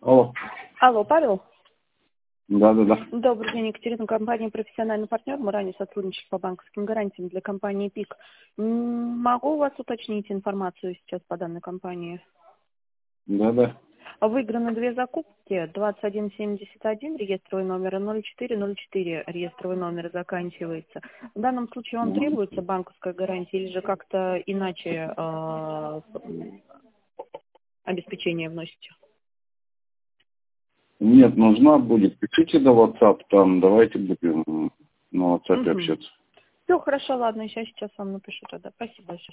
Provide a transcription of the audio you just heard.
Алло. Алло, Павел? Да. Добрый день, Екатерина, компания «Профессиональный партнер». Мы ранее сотрудничали по банковским гарантиям для компании ПИК. Могу у вас уточнить информацию сейчас по данной компании? Да. Выиграны 2 закупки, 2171 реестровый номер и 0404 реестровый номер заканчивается. В данном случае вам требуется банковская гарантия или же как-то иначе обеспечение вносите? Нет, нужна будет. Пишите до WhatsApp, там давайте будем на WhatsApp общаться. Все хорошо, ладно, сейчас вам напишу тогда. Спасибо большое.